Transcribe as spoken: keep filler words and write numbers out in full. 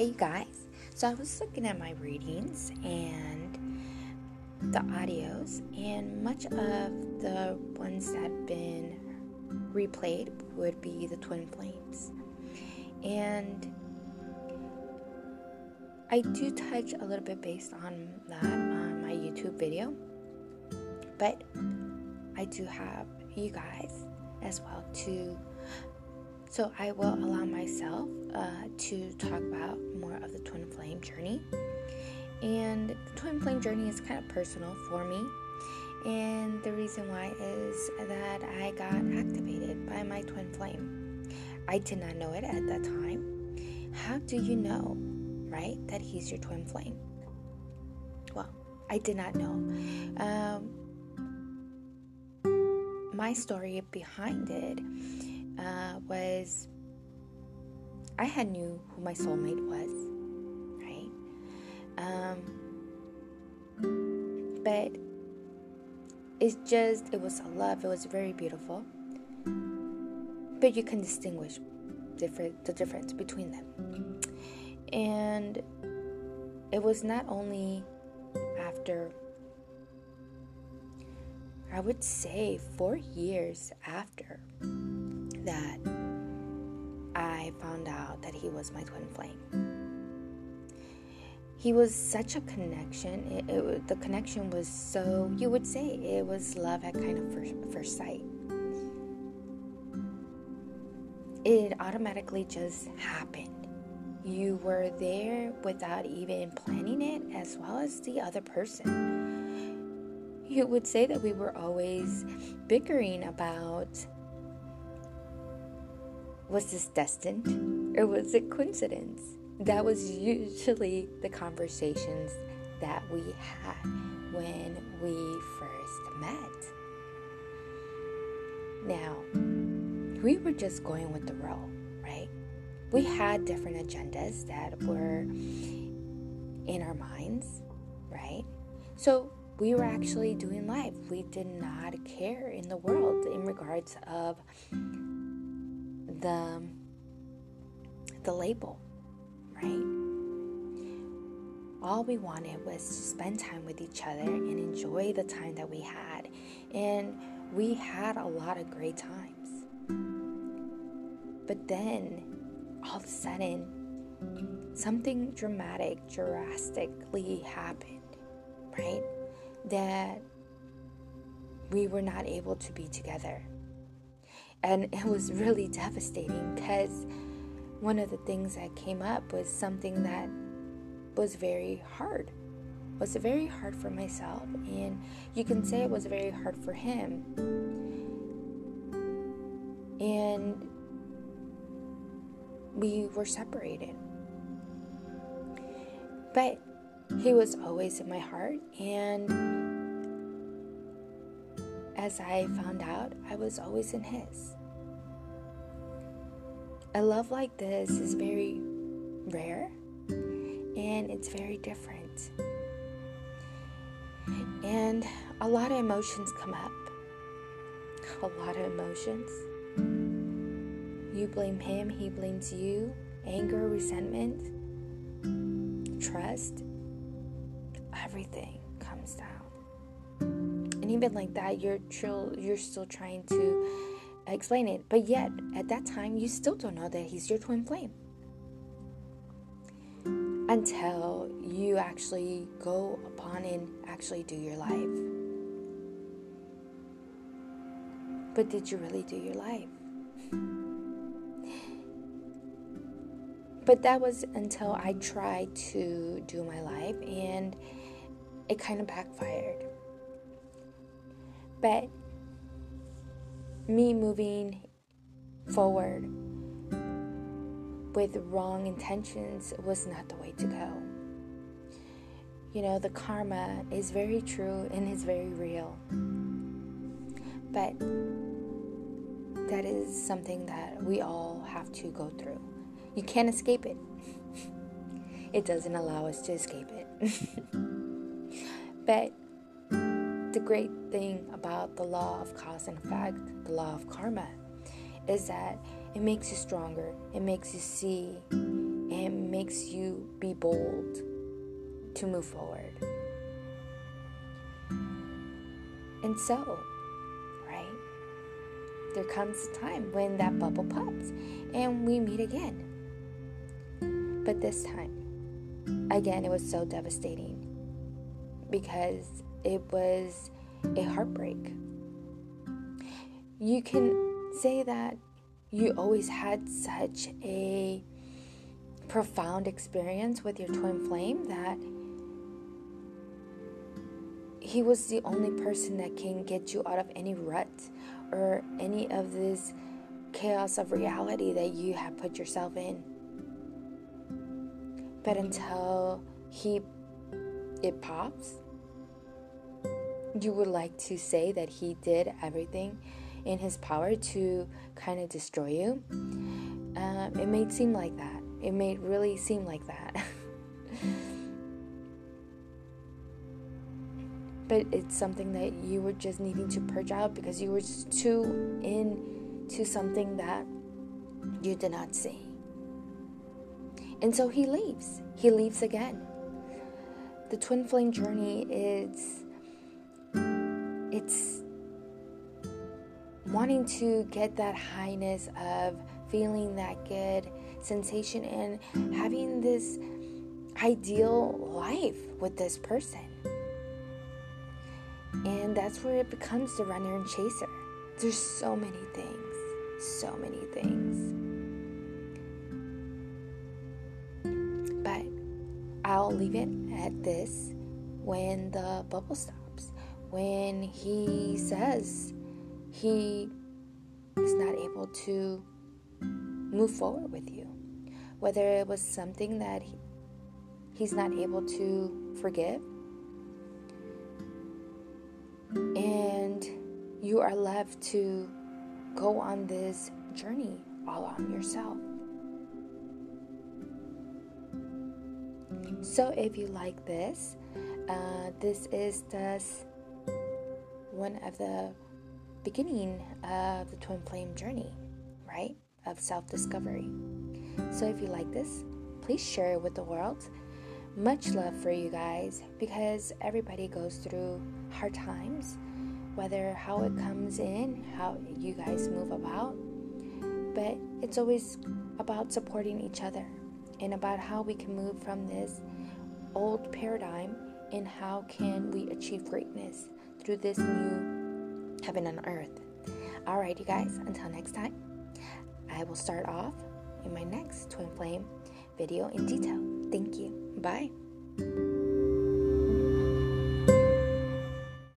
Hey you guys, so I was looking at my readings and the audios, and much of the ones that have been replayed would be the twin flames. And I do touch a little bit based on that on my YouTube video, but I do have you guys as well too. So I will allow myself uh, to talk about more of the twin flame journey. And the twin flame journey is kind of personal for me. And the reason why is that I got activated by my twin flame. I did not know it at that time. How do you know, right, that he's your twin flame? Well, I did not know. Um, my story behind it Uh, was I had knew who my soulmate was, right? Um, but it's just, it was a love, it was very beautiful. But you can distinguish different, the difference between them. And it was not only after, I would say four years after, that I found out that he was my twin flame. He was such a connection. It, it, the connection was so, you would say, it was love at kind of first, first sight. It automatically just happened. You were there without even planning it, as well as the other person. You would say that we were always bickering about, was this destined or was it coincidence? That was usually the conversations that we had when we first met. Now, we were just going with the roll, right? We had different agendas that were in our minds, right? So we were actually doing life. We did not care in the world in regards of the the label, right? All we wanted was to spend time with each other and enjoy the time that we had. And we had a lot of great times. But then, all of a sudden, something dramatic, drastically happened, right? That we were not able to be together. And it was really devastating because one of the things that came up was something that was very hard. It was very hard for myself, and you can say it was very hard for him. And we were separated. But he was always in my heart, and as I found out, I was always in his. A love like this is very rare, and it's very different. And a lot of emotions come up. A lot of emotions. You blame him, he blames you. Anger, resentment, trust, everything comes down. And even like that, you're tr- you're still trying to explain it. But yet, at that time, you still don't know that he's your twin flame. Until you actually go upon and actually do your life. But did you really do your life? But that was until I tried to do my life, and it kind of backfired. But me moving forward with wrong intentions was not the way to go. You know, the karma is very true and is very real. But that is something that we all have to go through. You can't escape it. It doesn't allow us to escape it. But the great thing about the law of cause and effect, the law of karma, is that it makes you stronger. It makes you see and makes you be bold to move forward. And so, right, there comes a time when that bubble pops and we meet again. But this time, again, it was so devastating because it was a heartbreak. You can say that you always had such a profound experience with your twin flame that he was the only person that can get you out of any rut or any of this chaos of reality that you have put yourself in. But until he it pops, you would like to say that he did everything in his power to kind of destroy you. Um, it may seem like that. It may really seem like that. But it's something that you were just needing to purge out because you were just too into something that you did not see. And so he leaves. He leaves again. The twin flame journey is, it's wanting to get that highness of feeling that good sensation and having this ideal life with this person. And that's where it becomes the runner and chaser. There's so many things, so many things. But I'll leave it at this when the bubble stops. When he says he is not able to move forward with you. Whether it was something that he, he's not able to forgive. And you are left to go on this journey all on yourself. So if you like this, uh, this is just one of the beginning of the twin flame journey, right? Of self-discovery. So if you like this, please share it with the world. Much love for you guys, because everybody goes through hard times, whether how it comes in, how you guys move about. But it's always about supporting each other and about how we can move from this old paradigm and how can we achieve greatness through this new heaven on earth. Alright, you guys, until next time, I will start off in my next twin flame video in detail. Thank you. Bye.